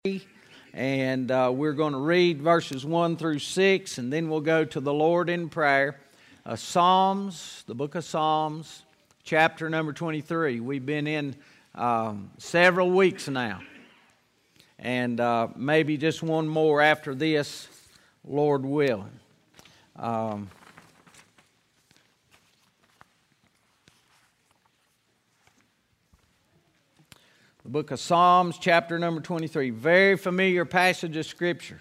and we're going to read verses 1 through 6, and then we'll go to the Lord in prayer. Psalms, the book of Psalms, chapter number 23. We've been in several weeks now, and maybe just one more after this, Lord willing. The book of Psalms, chapter number 23. Very familiar passage of Scripture.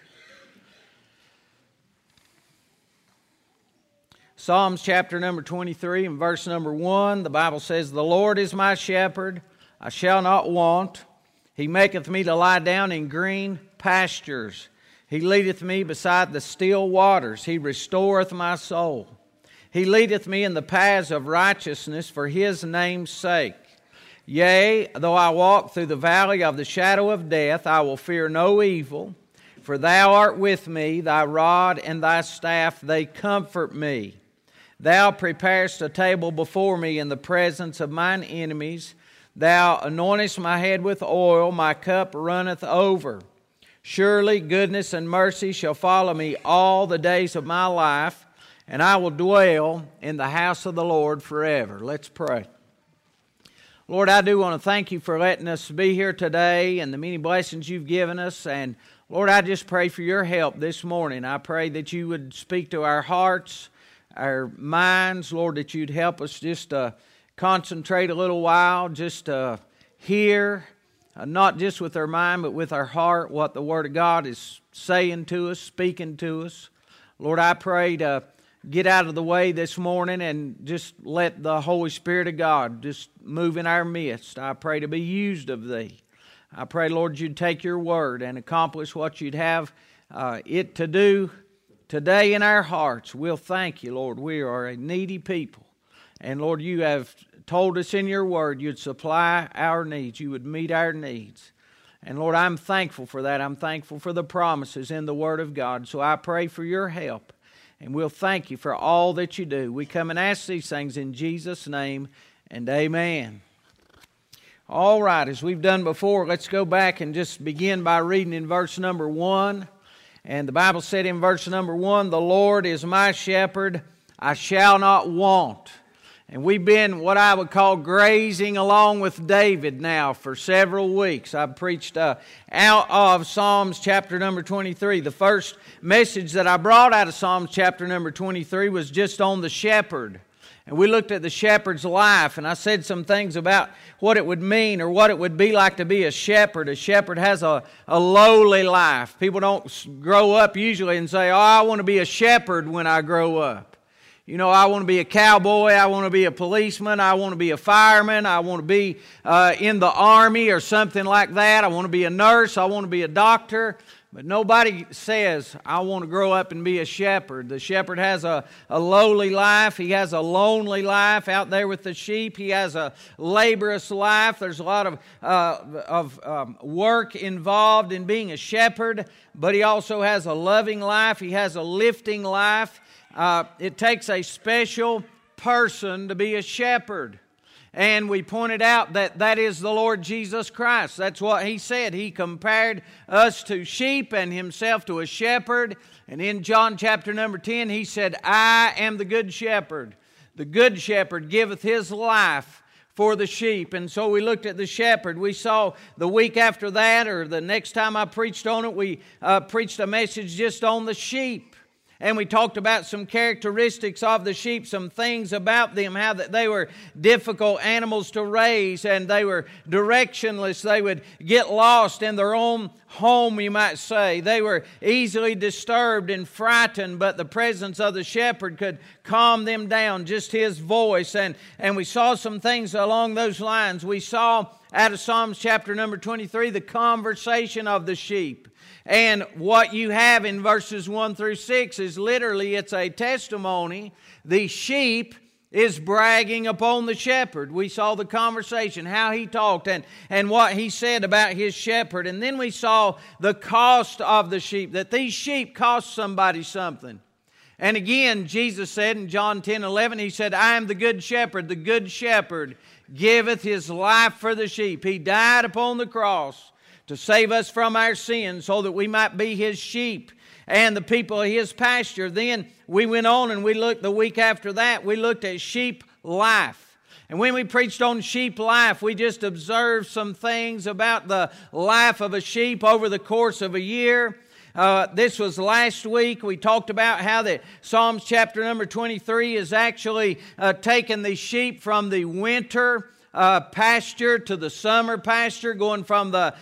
Psalms chapter number 23 and verse number 1, the Bible says, "The Lord is my shepherd, I shall not want. He maketh me to lie down in green pastures. He leadeth me beside the still waters. He restoreth my soul. He leadeth me in the paths of righteousness for His name's sake. Yea, though I walk through the valley of the shadow of death, I will fear no evil, for Thou art with me, Thy rod and Thy staff, they comfort me. Thou preparest a table before me in the presence of mine enemies. Thou anointest my head with oil, my cup runneth over. Surely goodness and mercy shall follow me all the days of my life, and I will dwell in the house of the Lord forever." Let's pray. Lord, I do want to thank You for letting us be here today and the many blessings You've given us. And Lord, I just pray for Your help this morning. I pray that You would speak to our hearts, our minds. Lord, that You'd help us just to concentrate a little while, just to hear, not just with our mind, but with our heart, what the Word of God is saying to us, speaking to us. Lord, I pray to get out of the way this morning and just let the Holy Spirit of God just move in our midst. I pray to be used of Thee. I pray, Lord, You'd take Your Word and accomplish what You'd have it to do today in our hearts. We'll thank You, Lord. We are a needy people. And, Lord, You have told us in Your Word You'd supply our needs. You would meet our needs. And, Lord, I'm thankful for that. I'm thankful for the promises in the Word of God. So I pray for Your help. And we'll thank You for all that You do. We come and ask these things in Jesus' name, and amen. All right, as we've done before, let's go back and just begin by reading in verse number 1. And the Bible said in verse number 1, "The Lord is my shepherd, I shall not want." And we've been what I would call grazing along with David now for several weeks. I've preached out of Psalms chapter number 23. The first message that I brought out of Psalms chapter number 23 was just on the shepherd. And we looked at the shepherd's life, and I said some things about what it would mean or what it would be like to be a shepherd. A shepherd has a lowly life. People don't grow up usually and say, "Oh, I want to be a shepherd when I grow up. You know, I want to be a cowboy, I want to be a policeman, I want to be a fireman, I want to be in the army or something like that. I want to be a nurse, I want to be a doctor." But nobody says, "I want to grow up and be a shepherd." The shepherd has a lowly life. He has a lonely life out there with the sheep. He has a laborious life. There's a lot of work involved in being a shepherd. But he also has a loving life. He has a lifting life. It takes a special person to be a shepherd. And we pointed out that is the Lord Jesus Christ. That's what He said. He compared us to sheep and Himself to a shepherd. And in John chapter number 10, He said, "I am the good shepherd. The good shepherd giveth his life for the sheep." And so we looked at the shepherd. We saw the week after that, or the next time I preached on it, we preached a message just on the sheep. And we talked about some characteristics of the sheep, some things about them, how that they were difficult animals to raise, and they were directionless. They would get lost in their own home, you might say. They were easily disturbed and frightened, but the presence of the shepherd could calm them down, just His voice. And we saw some things along those lines. We saw out of Psalms chapter number 23, the conversation of the sheep. And what you have in verses 1 through 6 is literally, it's a testimony. The sheep is bragging upon the shepherd. We saw the conversation, how he talked and what he said about his shepherd. And then we saw the cost of the sheep, that these sheep cost somebody something. And again, Jesus said in John 10:11, He said, "I am the good shepherd. The good shepherd giveth his life for the sheep." He died upon the cross to save us from our sins so that we might be His sheep and the people of His pasture. Then we went on and we looked the week after that, we looked at sheep life. And when we preached on sheep life, we just observed some things about the life of a sheep over the course of a year. This was last week. We talked about how that Psalms chapter number 23 is actually taking the sheep from the winter pasture to the summer pasture, going from the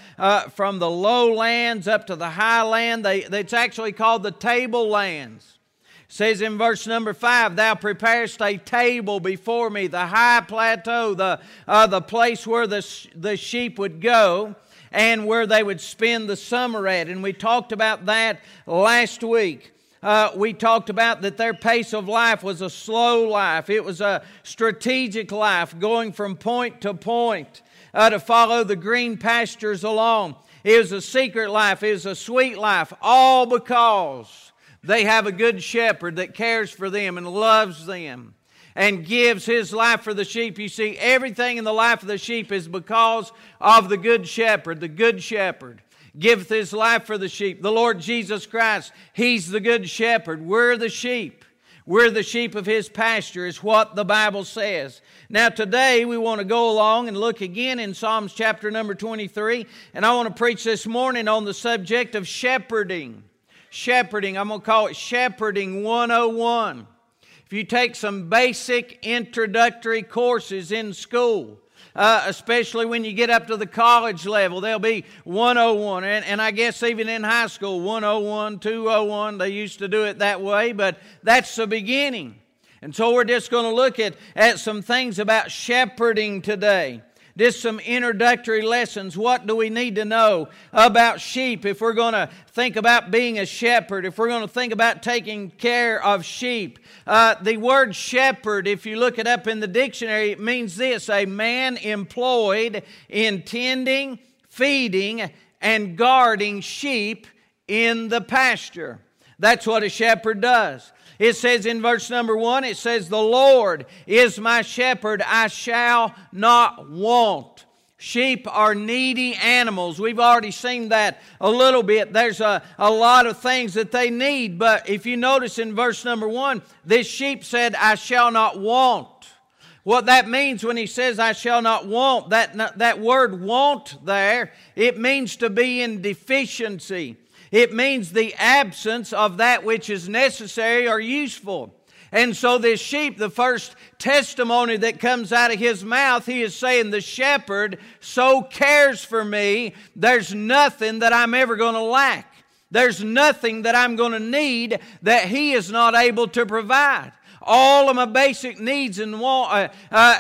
lowlands up to the highland. It's actually called the tablelands. It says in verse number 5, Thou preparest a table before me, the high plateau, the place where the sheep would go and where they would spend the summer at. And we talked about that last week. We talked about that their pace of life was a slow life. It was a strategic life, going from point to point to follow the green pastures along. It was a secret life. It was a sweet life, all because they have a good shepherd that cares for them and loves them and gives his life for the sheep. You see, everything in the life of the sheep is because of the good shepherd. The good shepherd giveth his life for the sheep. The Lord Jesus Christ, He's the good shepherd. We're the sheep. We're the sheep of His pasture is what the Bible says. Now today we want to go along and look again in Psalms chapter number 23. And I want to preach this morning on the subject of shepherding. Shepherding, I'm going to call it Shepherding 101. If you take some basic introductory courses in school, especially when you get up to the college level, there'll be 101. And I guess even in high school, 101, 201, they used to do it that way, but that's the beginning. And so we're just going to look at some things about shepherding today. Just some introductory lessons. What do we need to know about sheep if we're going to think about being a shepherd, if we're going to think about taking care of sheep? The word shepherd, if you look it up in the dictionary, it means this: a man employed in tending, feeding, and guarding sheep in the pasture. That's what a shepherd does. It says in verse number 1, it says, The Lord is my shepherd, I shall not want. Sheep are needy animals. We've already seen that a little bit. There's a lot of things that they need. But if you notice in verse number 1, this sheep said, I shall not want. What that means when he says, I shall not want, that word want there, it means to be in deficiency. It means the absence of that which is necessary or useful. And so this sheep, the first testimony that comes out of his mouth, he is saying, the shepherd so cares for me, there's nothing that I'm ever going to lack. There's nothing that I'm going to need that he is not able to provide. All of my basic needs and wants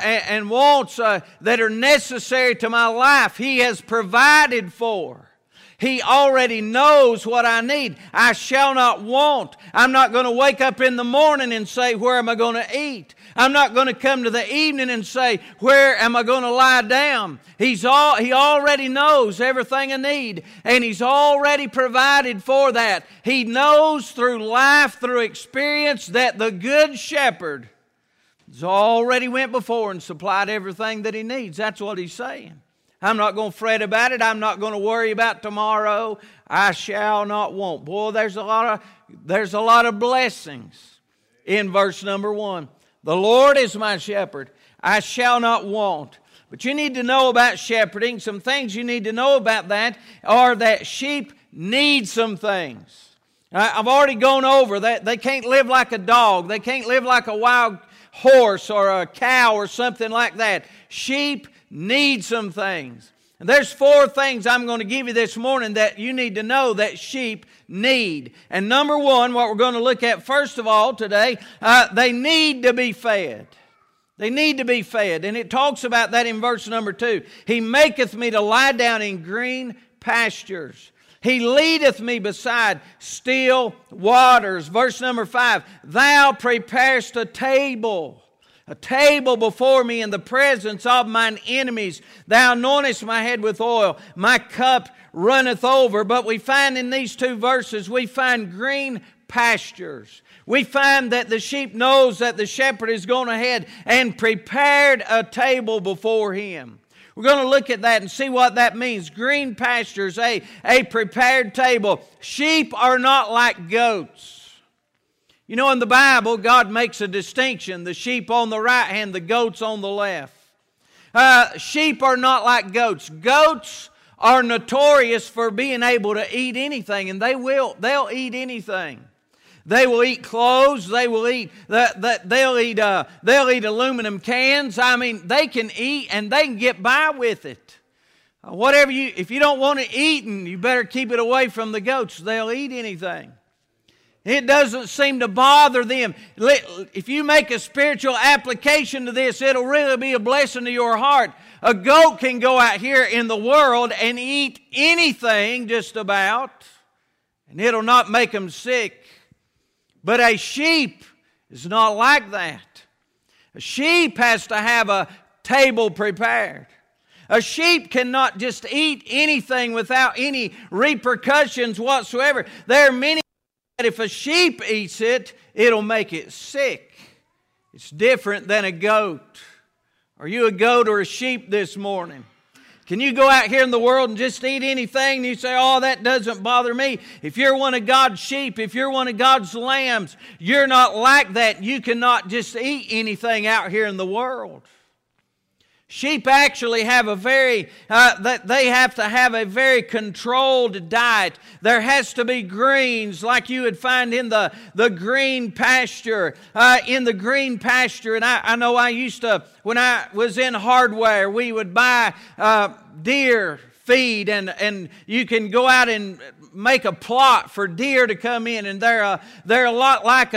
that are necessary to my life, He has provided for. He already knows what I need. I shall not want. I'm not going to wake up in the morning and say, where am I going to eat? I'm not going to come to the evening and say, where am I going to lie down? He already knows everything I need, and He's already provided for that. He knows through life, through experience, that the good shepherd has already went before and supplied everything that he needs. That's what He's saying. I'm not going to fret about it. I'm not going to worry about tomorrow. I shall not want. Boy, there's a lot of blessings in verse number 1. The Lord is my shepherd. I shall not want. But you need to know about shepherding. Some things you need to know about that are that sheep need some things. I've already gone over that. They can't live like a dog. They can't live like a wild horse or a cow or something like that. Sheep need some things. And there's 4 things I'm going to give you this morning that you need to know that sheep need. And number 1, what we're going to look at first of all today, they need to be fed. They need to be fed. And it talks about that in verse number 2. He maketh me to lie down in green pastures. He leadeth me beside still waters. Verse number 5, Thou preparest a table before me in the presence of mine enemies. Thou anointest my head with oil. My cup runneth over. But we find in these 2 verses, we find green pastures. We find that the sheep knows that the shepherd is gone ahead and prepared a table before him. We're going to look at that and see what that means. Green pastures, a prepared table. Sheep are not like goats. You know, in the Bible, God makes a distinction. The sheep on the right hand, the goats on the left. Sheep are not like goats. Goats are notorious for being able to eat anything, and they'll eat anything. They will eat clothes. They'll eat aluminum cans. I mean, they can eat and they can get by with it. If you don't want it eaten, you better keep it away from the goats. They'll eat anything. It doesn't seem to bother them. If you make a spiritual application to this, it'll really be a blessing to your heart. A goat can go out here in the world and eat anything just about, and it'll not make them sick. But a sheep is not like that. A sheep has to have a table prepared. A sheep cannot just eat anything without any repercussions whatsoever. There are many that if a sheep eats it, it'll make it sick. It's different than a goat. Are you a goat or a sheep this morning? Can you go out here in the world and just eat anything and you say, oh, that doesn't bother me? If you're one of God's sheep, if you're one of God's lambs, you're not like that. You cannot just eat anything out here in the world. Sheep actually have they have to have a very controlled diet. There has to be greens like you would find in the green pasture. In the green pasture, and I know I used to, when I was in hardware, we would buy deer feed, and you can go out and make a plot for deer to come in, and they're a lot like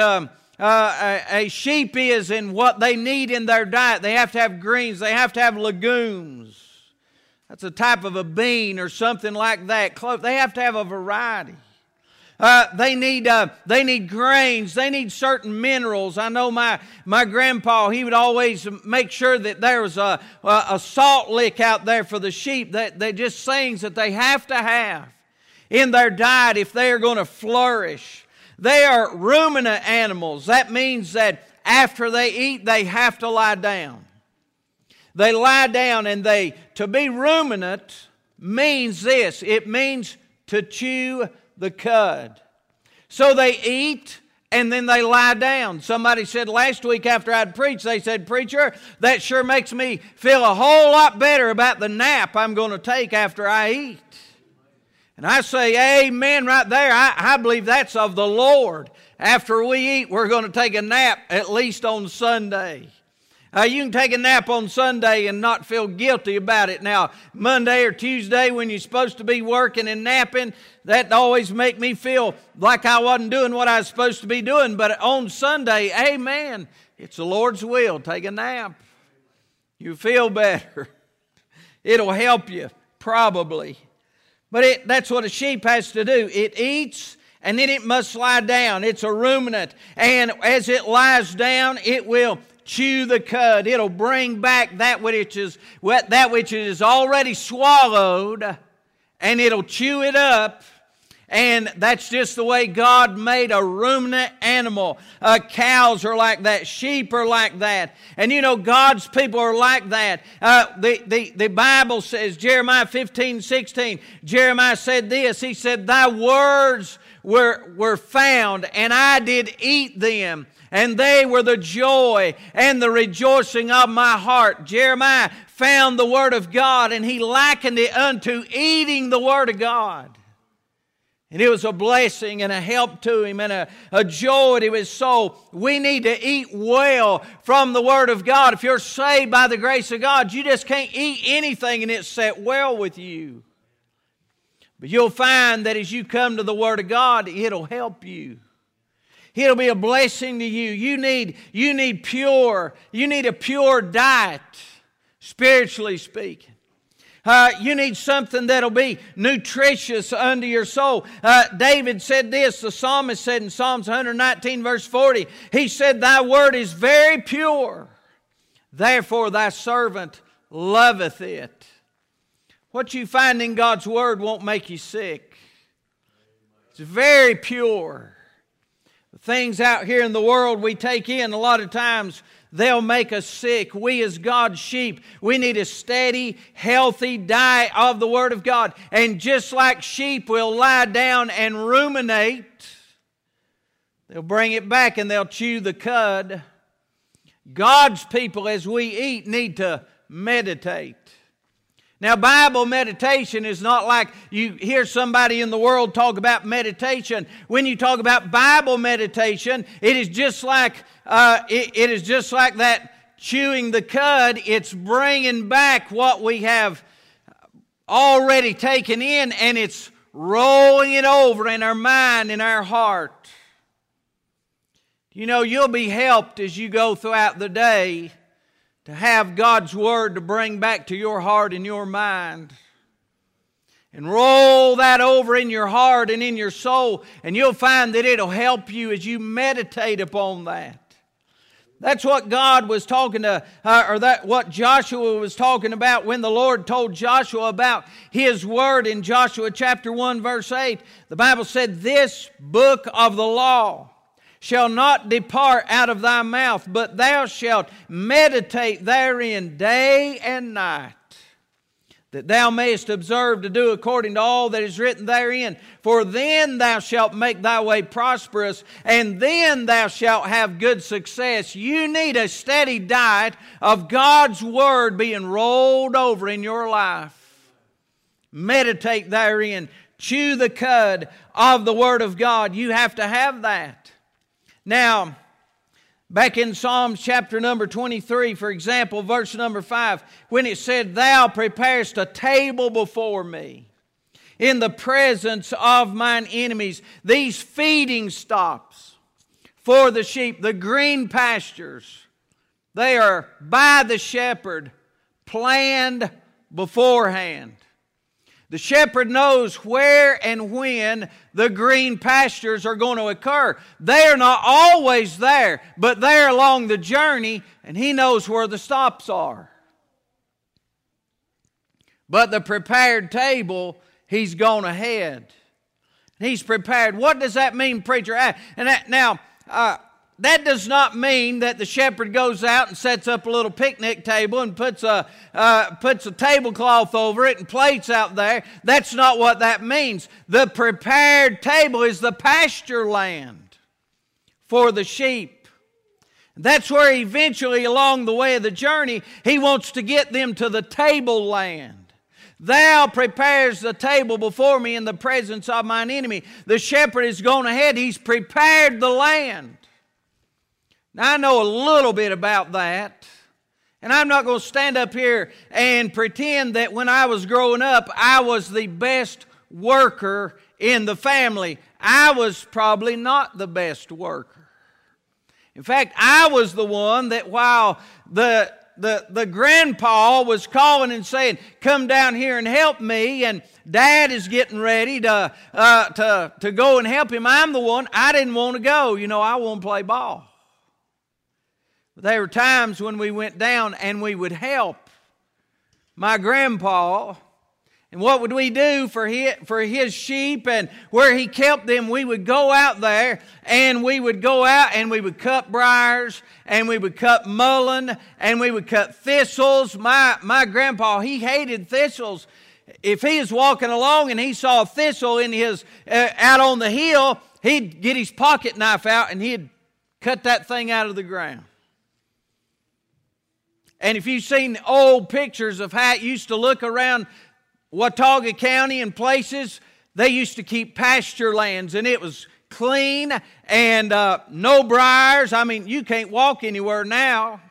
a sheep is in what they need in their diet. They have to have greens. They have to have legumes. That's a type of a bean or something like that. They have to have a variety. They need grains. They need certain minerals. I know my grandpa, he would always make sure that there was a salt lick out there for the sheep. That just things that they have to have in their diet if they are going to flourish. They are ruminant animals. That means that after they eat, they have to lie down. They lie down, and to be ruminant means this. It means to chew the cud. So they eat, and then they lie down. Somebody said last week after I'd preached, they said, "Preacher, that sure makes me feel a whole lot better about the nap I'm going to take after I eat." And I say, amen right there. I believe that's of the Lord. After we eat, we're going to take a nap, at least on Sunday. You can take a nap on Sunday and not feel guilty about it. Now, Monday or Tuesday when you're supposed to be working and napping, that always make me feel like I wasn't doing what I was supposed to be doing. But on Sunday, amen, it's the Lord's will. Take a nap. You feel better. It'll help you, probably. But that's what a sheep has to do. It eats, and then it must lie down. It's a ruminant. And as it lies down, it will chew the cud. It'll bring back that which it is already swallowed, and it'll chew it up. And that's just the way God made a ruminant animal. Cows are like that. Sheep are like that. And you know, God's people are like that. The Bible says, Jeremiah 15:16, Jeremiah said this. He said, "Thy words were found, and I did eat them. And they were the joy and the rejoicing of my heart." Jeremiah found the Word of God, and he likened it unto eating the Word of God. And it was a blessing and a help to him and a joy to his soul. We need to eat well from the Word of God. If you're saved by the grace of God, you just can't eat anything and it set well with you. But you'll find that as you come to the Word of God, it'll help you. It'll be a blessing to you. You need a pure diet, spiritually speaking. You need something that'll be nutritious unto your soul. David said this, the psalmist said in Psalms 119 verse 40, he said, "Thy word is very pure, therefore thy servant loveth it." What you find in God's word won't make you sick. It's very pure. The things out here in the world we take in, a lot of times they'll make us sick. We as God's sheep, we need a steady, healthy diet of the Word of God. And just like sheep will lie down and ruminate, they'll bring it back and they'll chew the cud. God's people, as we eat, need to meditate. Now, Bible meditation is not like you hear somebody in the world talk about meditation. When you talk about Bible meditation, it is just like that chewing the cud. It's bringing back what we have already taken in, and it's rolling it over in our mind, in our heart. You know, you'll be helped as you go throughout the day to have God's Word to bring back to your heart and your mind. And roll that over in your heart and in your soul, and you'll find that it'll help you as you meditate upon that. That's what God was talking to, what Joshua was talking about when the Lord told Joshua about His Word in Joshua chapter 1 verse 8. The Bible said, "This book of the law shall not depart out of thy mouth, but thou shalt meditate therein day and night, that thou mayest observe to do according to all that is written therein. For then thou shalt make thy way prosperous, and then thou shalt have good success." You need a steady diet of God's Word being rolled over in your life. Meditate therein. Chew the cud of the Word of God. You have to have that. Now, back in Psalms chapter number 23, for example, verse number 5, when it said, "Thou preparest a table before me in the presence of mine enemies." These feeding stops for the sheep, the green pastures, they are by the shepherd, planned beforehand. The shepherd knows where and when the green pastures are going to occur. They are not always there, but they're along the journey, and he knows where the stops are. But the prepared table, he's gone ahead. He's prepared. What does that mean, preacher? That does not mean that the shepherd goes out and sets up a little picnic table and puts a tablecloth over it and plates out there. That's not what that means. The prepared table is the pasture land for the sheep. That's where eventually along the way of the journey, he wants to get them to the tableland. "Thou prepares the table before me in the presence of mine enemy." The shepherd has gone ahead. He's prepared the land. Now, I know a little bit about that, and I'm not going to stand up here and pretend that when I was growing up, I was the best worker in the family. I was probably not the best worker. In fact, I was the one that while the grandpa was calling and saying, "Come down here and help me," and Dad is getting ready to go and help him, I'm the one, I didn't want to go. You know, I want to play ball. There were times when we went down and we would help my grandpa. And what would we do for his sheep and where he kept them? We would go out there and we would go out and we would cut briars and we would cut mullein and we would cut thistles. My grandpa, he hated thistles. If he was walking along and he saw a thistle in his out on the hill, he'd get his pocket knife out and he'd cut that thing out of the ground. And if you've seen old pictures of how it used to look around Watauga County and places, they used to keep pasture lands, and it was clean and no briars. I mean, you can't walk anywhere now.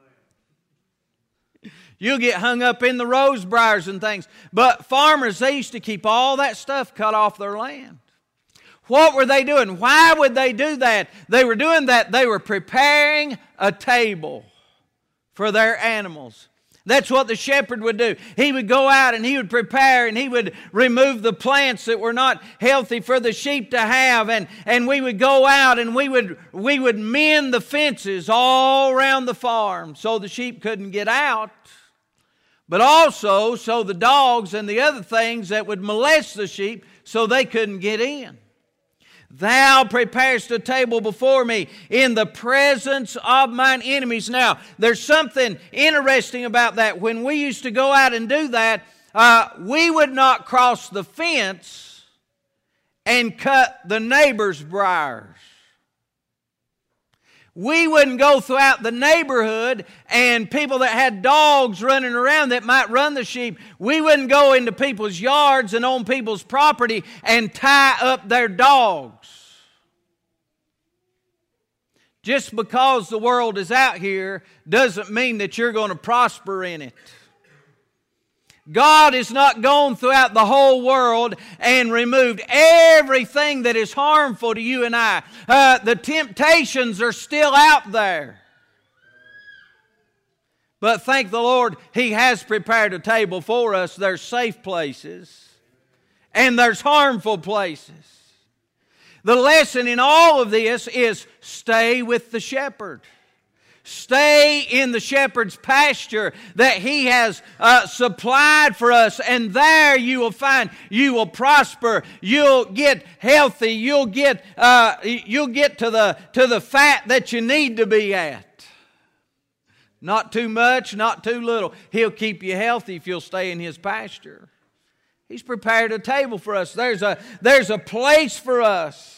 You'll get hung up in the rose briars and things. But farmers, they used to keep all that stuff cut off their land. What were they doing? Why would they do that? They were doing that. They were preparing a table for their animals. That's what the shepherd would do. He would go out and he would prepare and he would remove the plants that were not healthy for the sheep to have. And we would go out and we would mend the fences all around the farm so the sheep couldn't get out. But also so the dogs and the other things that would molest the sheep so they couldn't get in. Thou preparest a table before me in the presence of mine enemies. Now, there's something interesting about that. When we used to go out and do that, we would not cross the fence and cut the neighbor's briars. We wouldn't go throughout the neighborhood and people that had dogs running around that might run the sheep, we wouldn't go into people's yards and on people's property and tie up their dogs. Just because the world is out here doesn't mean that you're going to prosper in it. God has not gone throughout the whole world and removed everything that is harmful to you and I. The temptations are still out there. But thank the Lord, He has prepared a table for us. There's safe places and there's harmful places. The lesson in all of this is stay with the shepherd. Stay in the shepherd's pasture that He has supplied for us, and there you will find you will prosper. You'll get healthy. You'll get to the fat that you need to be at. Not too much, not too little. He'll keep you healthy if you'll stay in His pasture. He's prepared a table for us. There's a place for us.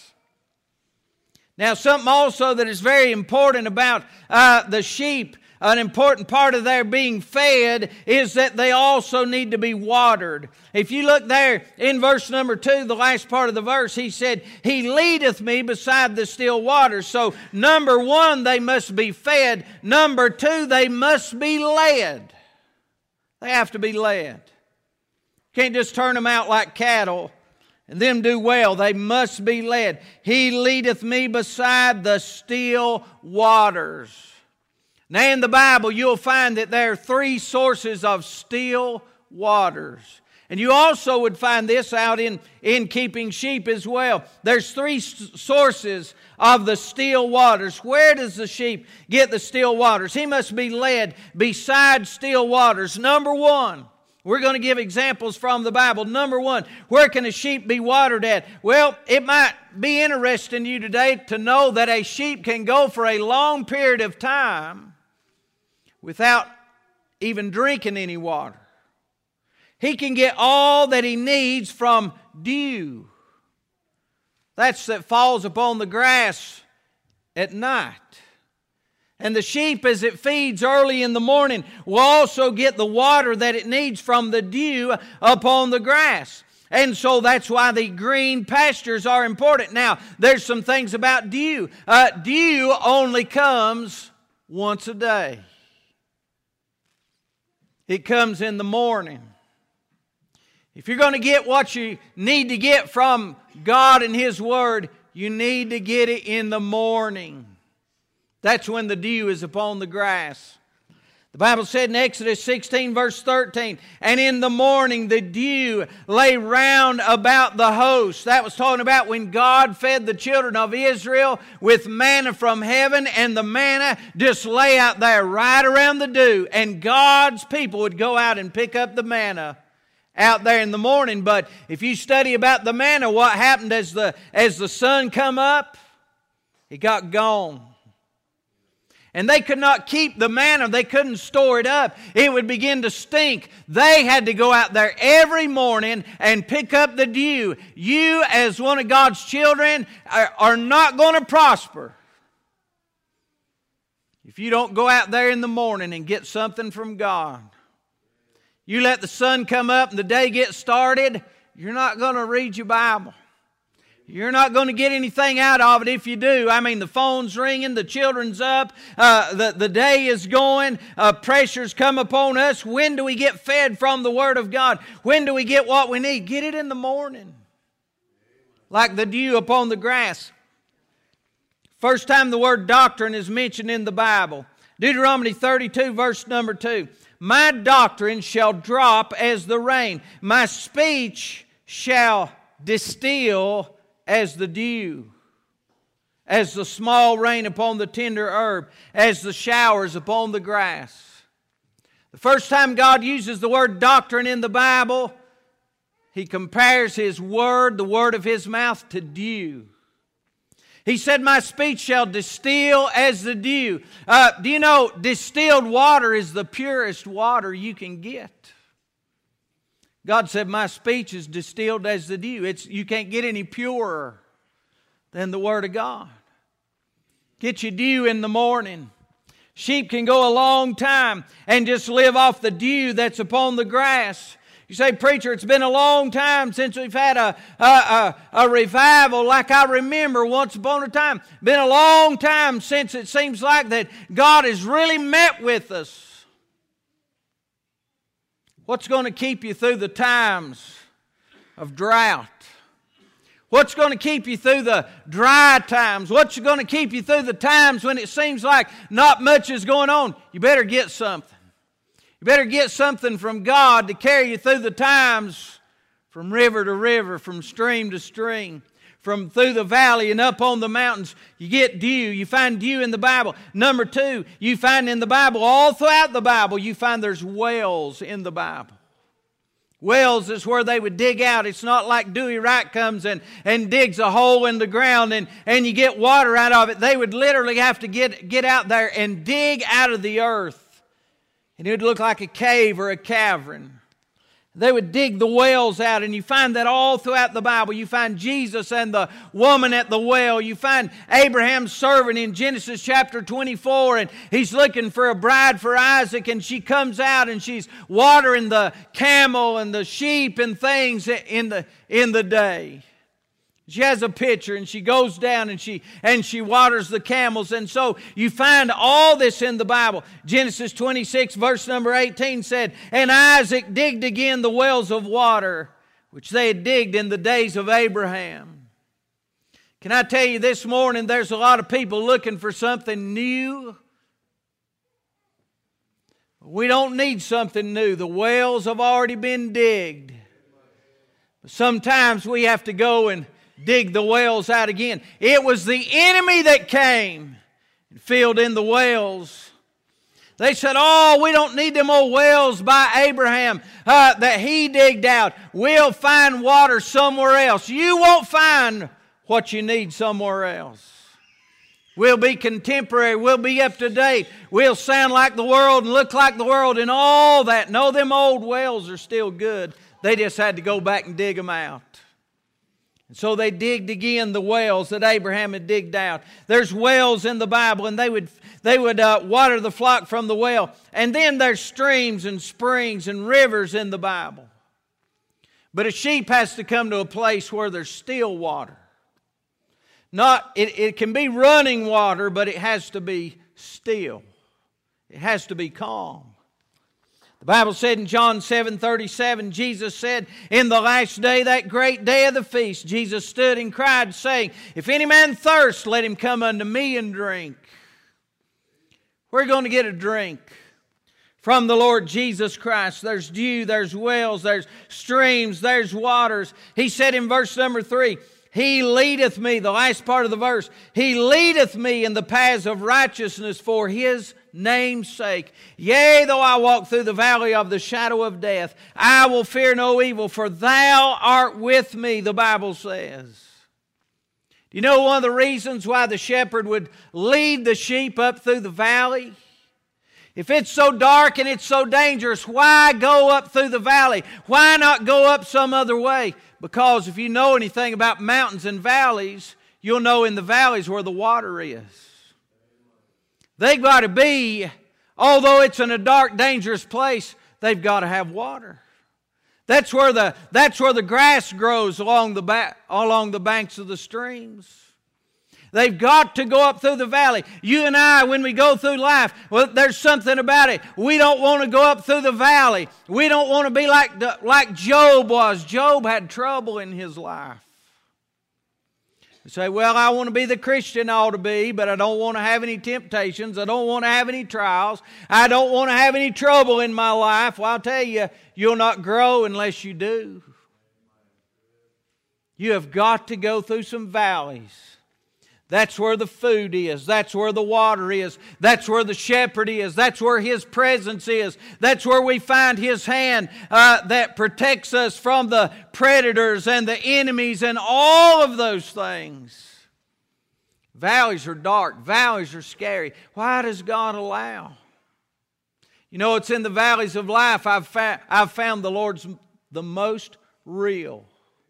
Now, something also that is very important about the sheep, an important part of their being fed, is that they also need to be watered. If you look there in verse number 2, the last part of the verse, He said, He leadeth me beside the still waters. So, number 1, they must be fed. Number 2, they must be led. They have to be led. You can't just turn them out like cattle and them do well. They must be led. He leadeth me beside the still waters. Now in the Bible you'll find that there are 3 sources of still waters. And you also would find this out in keeping sheep as well. There's 3 sources of the still waters. Where does the sheep get the still waters? He must be led beside still waters. Number 1. We're going to give examples from the Bible. Number 1, where can a sheep be watered at? Well, it might be interesting to you today to know that a sheep can go for a long period of time without even drinking any water. He can get all that he needs from dew. That falls upon the grass at night. And the sheep, as it feeds early in the morning, will also get the water that it needs from the dew upon the grass. And so that's why the green pastures are important. Now, there's some things about dew. Dew only comes once a day. It comes in the morning. If you're going to get what you need to get from God and His Word, you need to get it in the morning. That's when the dew is upon the grass. The Bible said in Exodus 16 verse 13, and in the morning the dew lay round about the host. That was talking about when God fed the children of Israel with manna from heaven, and the manna just lay out there right around the dew, and God's people would go out and pick up the manna out there in the morning. But if you study about the manna, what happened as the sun come up? It got gone. And they could not keep the manna. They couldn't store it up. It would begin to stink. They had to go out there every morning and pick up the dew. You, as one of God's children, are not going to prosper if you don't go out there in the morning and get something from God. You let the sun come up and the day get started, you're not going to read your Bible. You're not going to get anything out of it if you do. I mean, the phone's ringing, the children's up, the day is going, pressures come upon us. When do we get fed from the Word of God? When do we get what we need? Get it in the morning. Like the dew upon the grass. First time the word doctrine is mentioned in the Bible. Deuteronomy 32 verse number 2. My doctrine shall drop as the rain. My speech shall distill as the dew, as the small rain upon the tender herb, as the showers upon the grass. The first time God uses the word doctrine in the Bible, He compares His word, the word of His mouth, to dew. He said, my speech shall distill as the dew. Do you know distilled water is the purest water you can get? God said, my speech is distilled as the dew. You can't get any purer than the Word of God. Get your dew in the morning. Sheep can go a long time and just live off the dew that's upon the grass. You say, preacher, it's been a long time since we've had a revival like I remember once upon a time. Been a long time since it seems like that God has really met with us. What's going to keep you through the times of drought? What's going to keep you through the dry times? What's going to keep you through the times when it seems like not much is going on? You better get something. You better get something from God to carry you through the times, from river to river, from stream to stream, from through the valley and up on the mountains. You get dew. You find dew in the Bible. Number two, you find in the Bible, all throughout the Bible, you find there's wells in the Bible. Wells is where they would dig out. It's not like Dewey Wright comes and digs a hole in the ground and you get water out of it. They would literally have to get out there and dig out of the earth. And it would look like a cave or a cavern. They would dig the wells out, and you find that all throughout the Bible. You find Jesus and the woman at the well. You find Abraham's servant in Genesis chapter 24, and he's looking for a bride for Isaac, and she comes out and she's watering the camel and the sheep and things in the day. She has a pitcher and she goes down and she waters the camels. And so you find all this in the Bible. Genesis 26 verse number 18 said, and Isaac digged again the wells of water, which they had digged in the days of Abraham. Can I tell you this morning, there's a lot of people looking for something new. We don't need something new. The wells have already been digged. But sometimes we have to go and dig the wells out again. It was the enemy that came and filled in the wells. They said, oh, we don't need them old wells by Abraham that he digged out. We'll find water somewhere else. You won't find what you need somewhere else. We'll be contemporary. We'll be up to date. We'll sound like the world and look like the world and all that. No, them old wells are still good. They just had to go back and dig them out. And so they digged again the wells that Abraham had digged out. There's wells in the Bible, and they would water the flock from the well. And then there's streams and springs and rivers in the Bible. But a sheep has to come to a place where there's still water. It can be running water, but it has to be still. It has to be calm. The Bible said in John 7:37, Jesus said, in the last day, that great day of the feast, Jesus stood and cried, saying, if any man thirst, let him come unto me and drink. We're going to get a drink from the Lord Jesus Christ. There's dew, there's wells, there's streams, there's waters. He said in verse number 3, He leadeth me, the last part of the verse, He leadeth me in the paths of righteousness for His name's sake. Yea, though I walk through the valley of the shadow of death, I will fear no evil, for Thou art with me, the Bible says. Do you know one of the reasons why the shepherd would lead the sheep up through the valley? If it's so dark and it's so dangerous, why go up through the valley? Why not go up some other way? Because if you know anything about mountains and valleys, you'll know in the valleys where the water is. They've got to be, although it's in a dark, dangerous place, they've got to have water. That's where the grass grows along the banks of the streams. They've got to go up through the valley. You and I, when we go through life, well, there's something about it. We don't want to go up through the valley. We don't want to be like Job was. Job had trouble in his life. You say, well, I want to be the Christian I ought to be, but I don't want to have any temptations. I don't want to have any trials. I don't want to have any trouble in my life. Well, I'll tell you, you'll not grow unless you do. You have got to go through some valleys. That's where the food is. That's where the water is. That's where the shepherd is. That's where His presence is. That's where we find His hand that protects us from the predators and the enemies and all of those things. Valleys are dark. Valleys are scary. Why does God allow? You know, it's in the valleys of life I've found the Lord's the most real.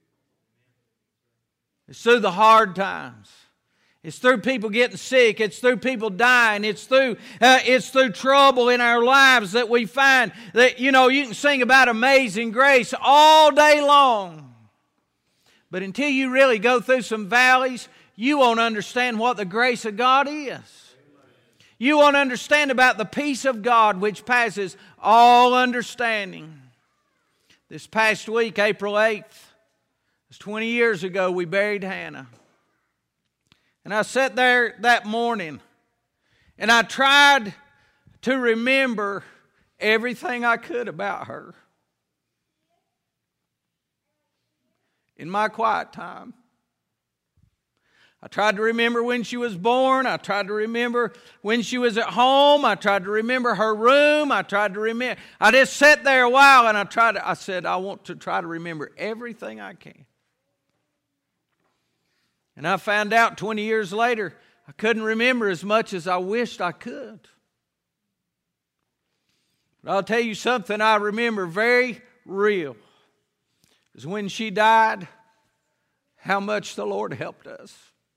It's through the hard times. It's through people getting sick. It's through people dying. It's through trouble in our lives that we find that, you know, you can sing about amazing grace all day long. But until you really go through some valleys, you won't understand what the grace of God is. You won't understand about the peace of God which passes all understanding. This past week, April 8th, it was 20 years ago we buried Hannah. And I sat there that morning and I tried to remember everything I could about her. In my quiet time. I tried to remember when she was born. I tried to remember when she was at home. I tried to remember her room. I just sat there a while and I said, I want to try to remember everything I can. And I found out 20 years later, I couldn't remember as much as I wished I could. But I'll tell you something I remember very real. Is when she died, how much the Lord helped us.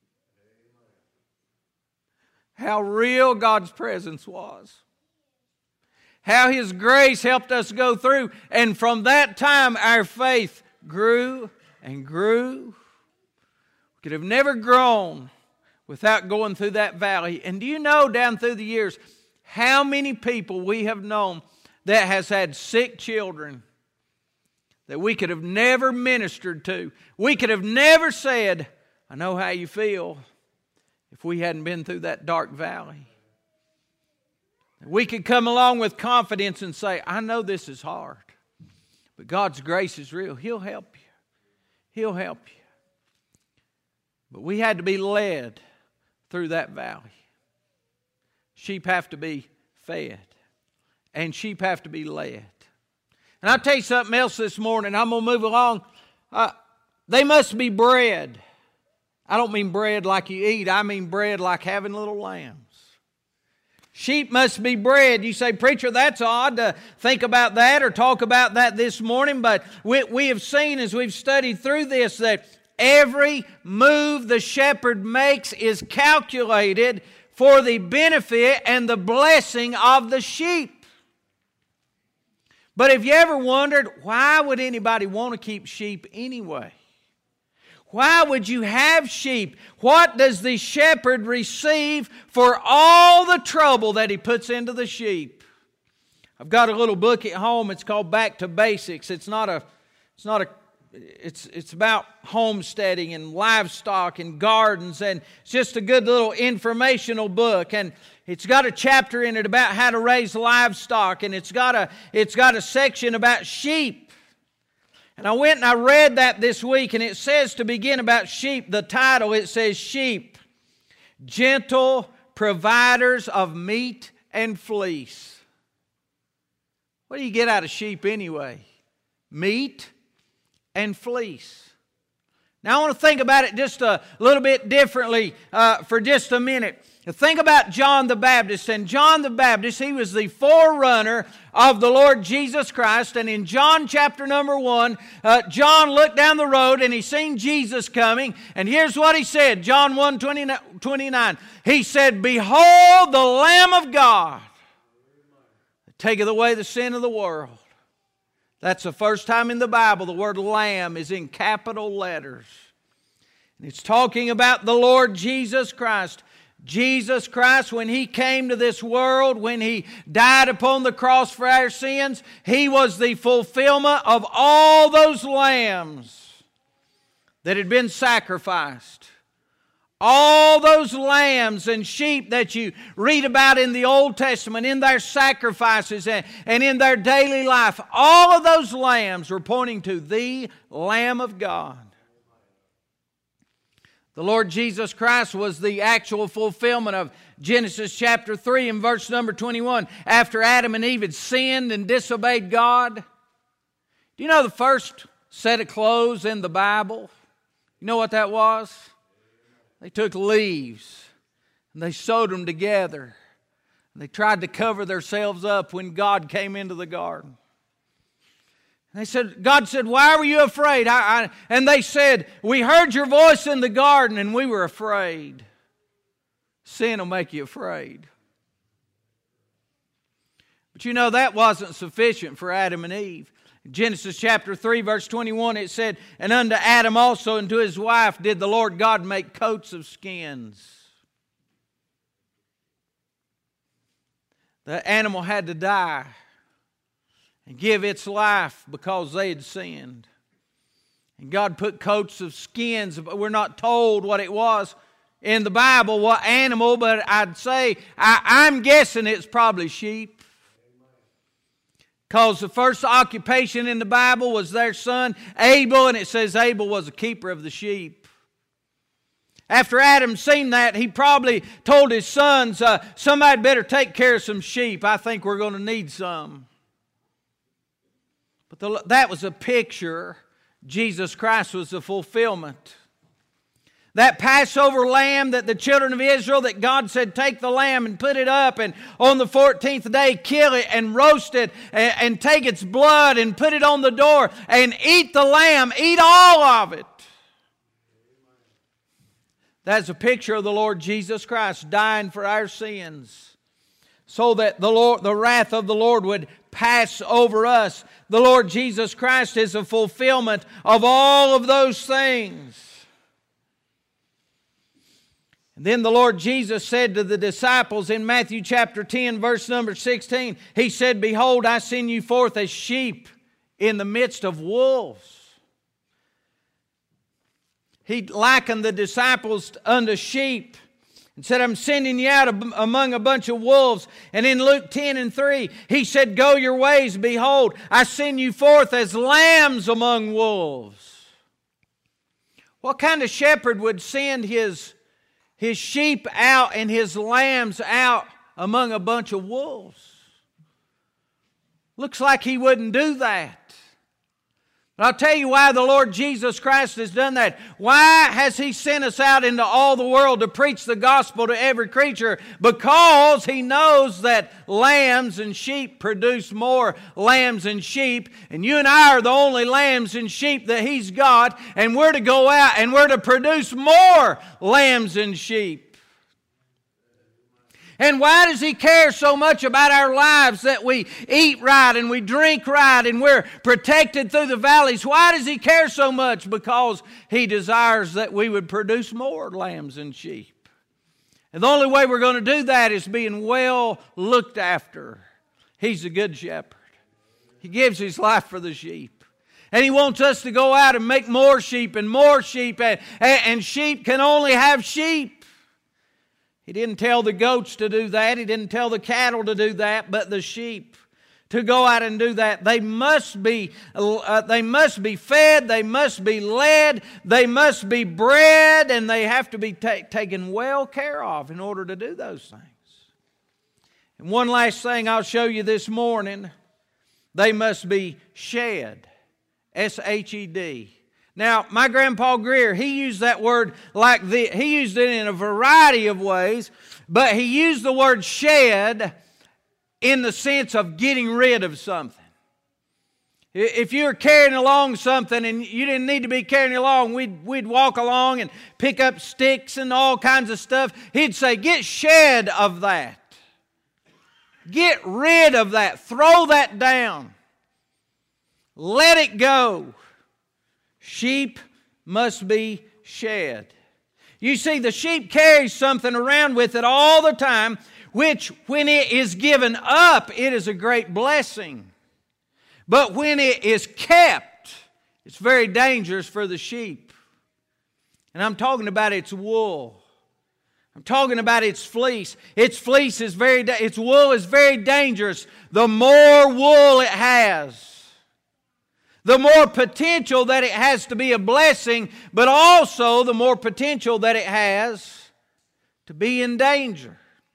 How real God's presence was. How His grace helped us go through. And from that time, our faith grew and grew. We could have never grown without going through that valley. And do you know, down through the years, how many people we have known that has had sick children that we could have never ministered to? We could have never said, I know how you feel, if we hadn't been through that dark valley. We could come along with confidence and say, I know this is hard, but God's grace is real. He'll help you. He'll help you. But we had to be led through that valley. Sheep have to be fed, and sheep have to be led. And I'll tell you something else this morning. I'm going to move along. They must be bred. I don't mean bread like you eat. I mean bread like having little lambs. Sheep must be bred. You say, preacher, that's odd to think about that or talk about that this morning. But we have seen as we've studied through this that every move the shepherd makes is calculated for the benefit and the blessing of the sheep. But have you ever wondered, why would anybody want to keep sheep anyway? Why would you have sheep? What does the shepherd receive for all the trouble that he puts into the sheep? I've got a little book at home. It's called Back to Basics. It's about homesteading and livestock and gardens, and it's just a good little informational book. And it's got a chapter in it about how to raise livestock, and it's got a section about sheep. And I went and I read that this week, and it says, to begin about sheep, the title, it says, Sheep, Gentle Providers of Meat and Fleece. What do you get out of sheep anyway? Meat and fleece. Now I want to think about it just a little bit differently for just a minute. Think about John the Baptist. And John the Baptist, he was the forerunner of the Lord Jesus Christ. And in John chapter number 1, John looked down the road and he seen Jesus coming. And here's what he said, John 1:29. He said, Behold the Lamb of God that taketh away the sin of the world. That's the first time in the Bible the word lamb is in capital letters. And it's talking about the Lord Jesus Christ. Jesus Christ, when He came to this world, when He died upon the cross for our sins, He was the fulfillment of all those lambs that had been sacrificed. All those lambs and sheep that you read about in the Old Testament, in their sacrifices and in their daily life, all of those lambs were pointing to the Lamb of God. The Lord Jesus Christ was the actual fulfillment of Genesis chapter 3 and verse number 21. After Adam and Eve had sinned and disobeyed God. Do you know the first set of clothes in the Bible? You know what that was? They took leaves and they sewed them together. And they tried to cover themselves up when God came into the garden. And they said, God said, why were you afraid? And they said, we heard your voice in the garden and we were afraid. Sin will make you afraid. But you know, that wasn't sufficient for Adam and Eve. In Genesis chapter 3, verse 21, it said, and unto Adam also and to his wife did the Lord God make coats of skins. The animal had to die and give its life because they had sinned. And God put coats of skins. We're not told what it was in the Bible, what animal, but I'd say, I'm guessing it's probably sheep. Because the first occupation in the Bible was their son Abel, and it says Abel was a keeper of the sheep. After Adam seen that, he probably told his sons, somebody better take care of some sheep. I think we're going to need some. But that was a picture. Jesus Christ was the fulfillment. That Passover lamb that the children of Israel, that God said, take the lamb and put it up, and on the 14th day kill it and roast it and take its blood and put it on the door and eat the lamb, eat all of it. That's a picture of the Lord Jesus Christ dying for our sins so that the wrath of the Lord would pass over us. The Lord Jesus Christ is a fulfillment of all of those things. Then the Lord Jesus said to the disciples in Matthew chapter 10, verse number 16, He said, behold, I send you forth as sheep in the midst of wolves. He likened the disciples unto sheep and said, I'm sending you out among a bunch of wolves. And in Luke 10 and 3, He said, go your ways, behold, I send you forth as lambs among wolves. What kind of shepherd would send his sheep out and his lambs out among a bunch of wolves? Looks like he wouldn't do that. But I'll tell you why the Lord Jesus Christ has done that. Why has He sent us out into all the world to preach the gospel to every creature? Because He knows that lambs and sheep produce more lambs and sheep. And you and I are the only lambs and sheep that He's got. And we're to go out and we're to produce more lambs and sheep. And why does He care so much about our lives, that we eat right and we drink right and we're protected through the valleys? Why does He care so much? Because He desires that we would produce more lambs and sheep. And the only way we're going to do that is being well looked after. He's a good shepherd. He gives His life for the sheep. And He wants us to go out and make more sheep and more sheep. And sheep can only have sheep. He didn't tell the goats to do that. He didn't tell the cattle to do that. But the sheep, to go out and do that, they must be fed, they must be led, they must be bred, and they have to be taken well care of in order to do those things. And one last thing I'll show you this morning, they must be shed, S-H-E-D. Now, my grandpa Greer, he used that word he used it in a variety of ways, but he used the word shed in the sense of getting rid of something. If you were carrying along something and you didn't need to be carrying along, we'd walk along and pick up sticks and all kinds of stuff. He'd say, get shed of that. Get rid of that. Throw that down. Let it go. Sheep must be shed. You see, the sheep carries something around with it all the time, which when it is given up, it is a great blessing. But when it is kept, it's very dangerous for the sheep. And I'm talking about its wool. I'm talking about its fleece. Its wool is very dangerous. The more wool it has, the more potential that it has to be a blessing, but also the more potential that it has to be in danger.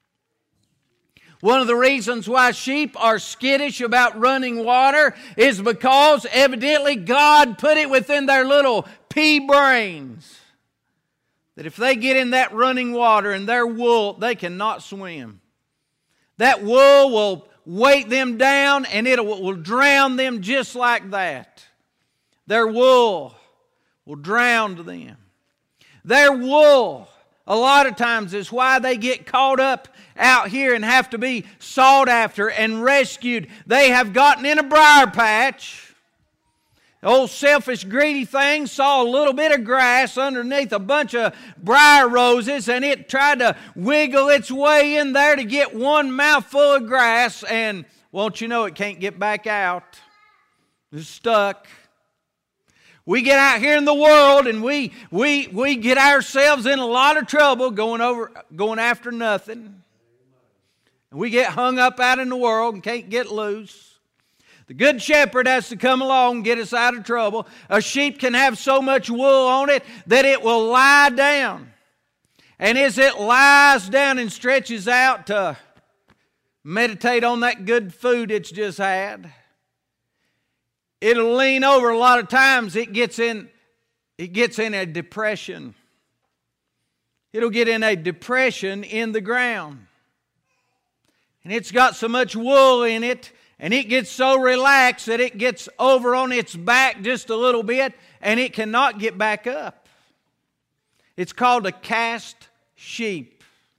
One of the reasons why sheep are skittish about running water is because evidently God put it within their little pea brains that if they get in that running water and their wool, they cannot swim. That wool will weight them down and it will drown them just like that. Their wool will drown them. Their wool, a lot of times, is why they get caught up out here and have to be sought after and rescued. They have gotten in a briar patch. The old selfish, greedy thing saw a little bit of grass underneath a bunch of briar roses, and it tried to wiggle its way in there to get one mouthful of grass, and won't you know it can't get back out. It's stuck. We get out here in the world and we get ourselves in a lot of trouble going after nothing. And we get hung up out in the world and can't get loose. The good shepherd has to come along and get us out of trouble. A sheep can have so much wool on it that it will lie down. And as it lies down and stretches out to meditate on that good food it's just had, it'll lean over. A lot of times it gets in a depression. It'll get in a depression in the ground. And it's got so much wool in it, and it gets so relaxed that it gets over on its back just a little bit, and it cannot get back up. It's called a cast sheep.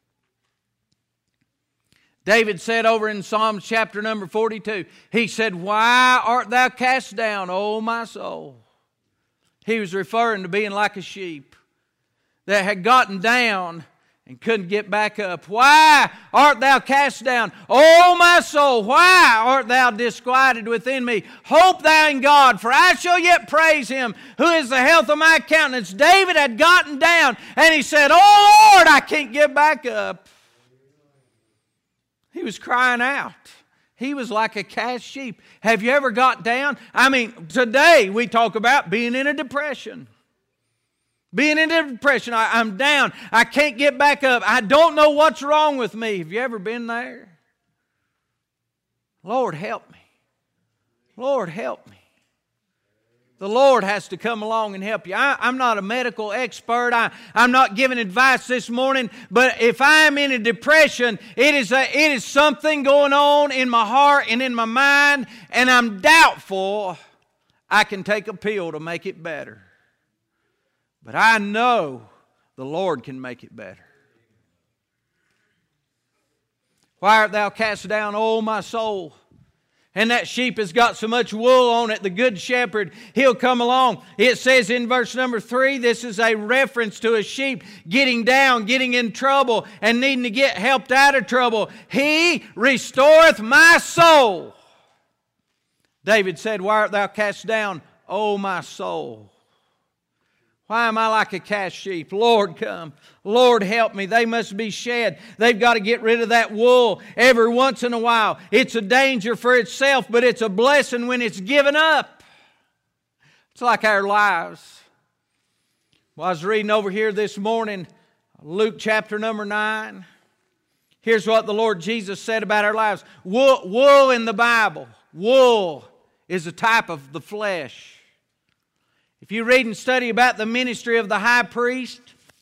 David said over in Psalms chapter number 42, he said, "Why art thou cast down, O my soul?" He was referring to being like a sheep that had gotten down and couldn't get back up. "Why art thou cast down, O my soul? Why art thou disquieted within me? Hope thou in God, for I shall yet praise Him, who is the health of my countenance." David had gotten down, and he said, "Oh Lord, I can't get back up." He was crying out. He was like a cast sheep. Have you ever got down? I mean, today we talk about being in a depression. Being in a depression. I'm down. I can't get back up. I don't know what's wrong with me. Have you ever been there? Lord, help me. Lord, help me. The Lord has to come along and help you. I'm not a medical expert. I'm not giving advice this morning. But if I'm in a depression, it is something going on in my heart and in my mind, and I'm doubtful I can take a pill to make it better. But I know the Lord can make it better. "Why art thou cast down, O my soul?" And that sheep has got so much wool on it, the good shepherd, he'll come along. It says in verse number 3, this is a reference to a sheep getting down, getting in trouble, and needing to get helped out of trouble. "He restoreth my soul." David said, "Why art thou cast down, O my soul? Why am I like a cast sheep? Lord, come. Lord, help me." They must be shed. They've got to get rid of that wool every once in a while. It's a danger for itself, but it's a blessing when it's given up. It's like our lives. Well, I was reading over here this morning, Luke chapter number 9. Here's what the Lord Jesus said about our lives. Wool in the Bible. Wool is a type of the flesh. If you read and study about the ministry of the high priest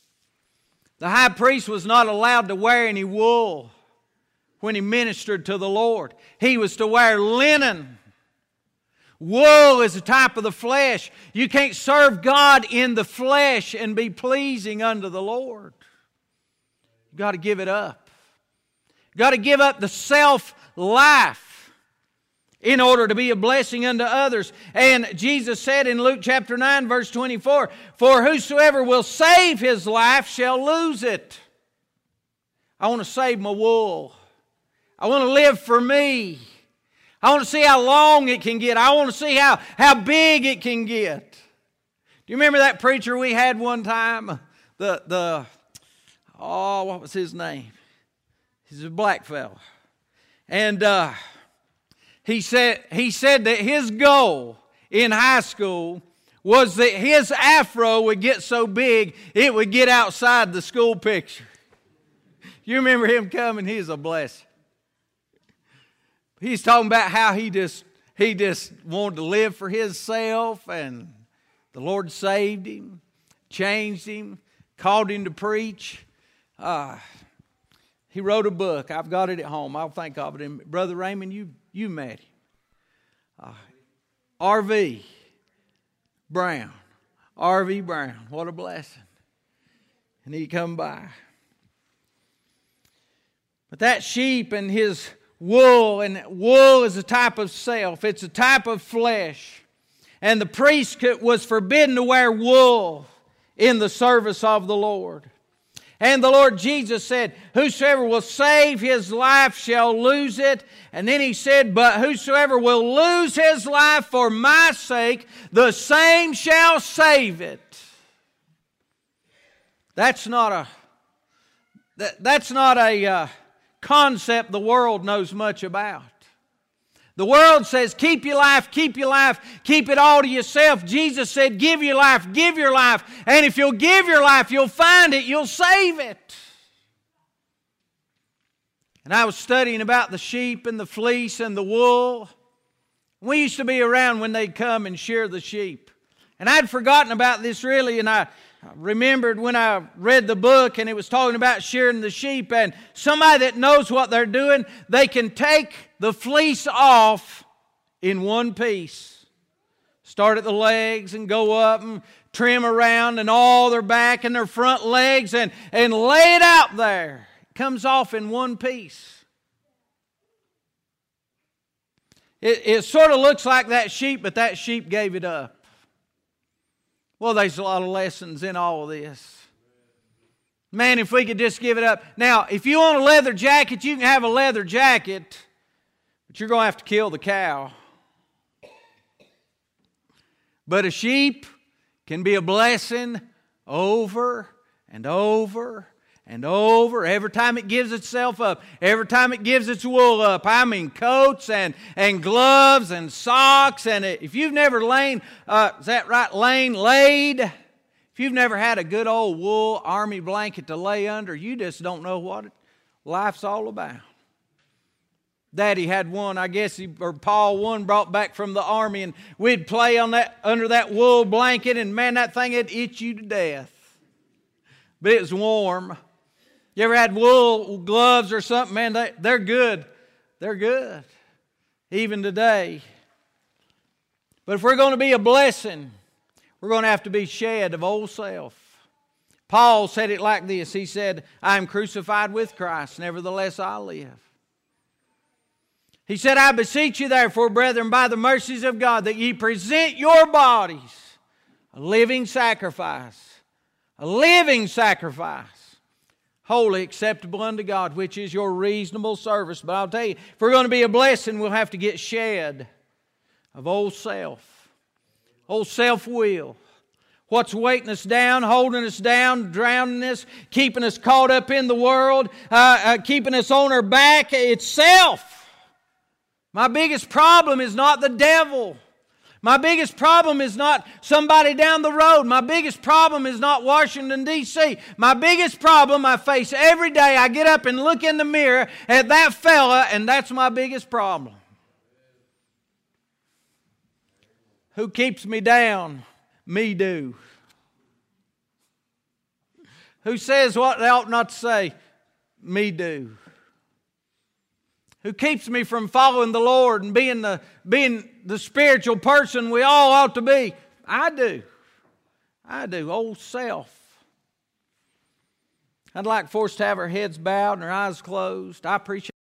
was not allowed to wear any wool when he ministered to the Lord. He was to wear linen. Wool is a type of the flesh. You can't serve God in the flesh and be pleasing unto the Lord. You've got to give it up. You've got to give up the self-life in order to be a blessing unto others. And Jesus said in Luke chapter 9 verse 24, "For whosoever will save his life shall lose it." I want to save my wool. I want to live for me. I want to see how long it can get. I want to see how big it can get. Do you remember that preacher we had one time? What was his name? He's a black fellow. And He said that his goal in high school was that his afro would get so big it would get outside the school picture. You remember him coming? He's a blessing. He's talking about how he just wanted to live for himself, and the Lord saved him, changed him, called him to preach. He wrote a book. I've got it at home. I'll think of it. And Brother Raymond, you met him. R.V. Brown. R.V. Brown. What a blessing. And he come by. But that sheep and his wool, and wool is a type of self. It's a type of flesh. And the priest was forbidden to wear wool in the service of the Lord. And the Lord Jesus said, whosoever will save his life shall lose it. And then he said, but whosoever will lose his life for my sake, the same shall save it. That's not a concept the world knows much about. The world says, keep your life, keep it all to yourself. Jesus said, give your life. And if you'll give your life, you'll find it, you'll save it. And I was studying about the sheep and the fleece and the wool. We used to be around when they'd come and shear the sheep. And I'd forgotten about this really, and I remembered when I read the book and it was talking about shearing the sheep, and somebody that knows what they're doing, they can take the fleece off in one piece. Start at the legs and go up and trim around and all their back and their front legs and lay it out there. It comes off in one piece. It sort of looks like that sheep, but that sheep gave it up. Well, there's a lot of lessons in all of this. Man, if we could just give it up. Now, if you want a leather jacket, you can have a leather jacket, but you're going to have to kill the cow. But a sheep can be a blessing over and over and over. Every time it gives itself up. Every time it gives its wool up. I mean coats and gloves and socks. And if you've never laid. If you've never had a good old wool army blanket to lay under, you just don't know what life's all about. Daddy had one, I guess, Paul one brought back from the army, and we'd play on that under that wool blanket, and man, that thing would itch you to death. But it was warm. You ever had wool gloves or something? Man, they're good. They're good. Even today. But if we're going to be a blessing, we're going to have to be shed of old self. Paul said it like this. He said, I am crucified with Christ, nevertheless I live. He said, I beseech you therefore, brethren, by the mercies of God, that ye present your bodies a living sacrifice, holy, acceptable unto God, which is your reasonable service. But I'll tell you, if we're going to be a blessing, we'll have to get shed of old self-will. What's weighting us down, holding us down, drowning us, keeping us caught up in the world, keeping us on our back, it's self. My biggest problem is not the devil. My biggest problem is not somebody down the road. My biggest problem is not Washington, D.C. My biggest problem I face every day, I get up and look in the mirror at that fella, and that's my biggest problem. Who keeps me down? Me do. Who says what they ought not to say? Me do. Who keeps me from following the Lord and being the spiritual person we all ought to be? I do. Old self. I'd like for us to have our heads bowed and our eyes closed. I appreciate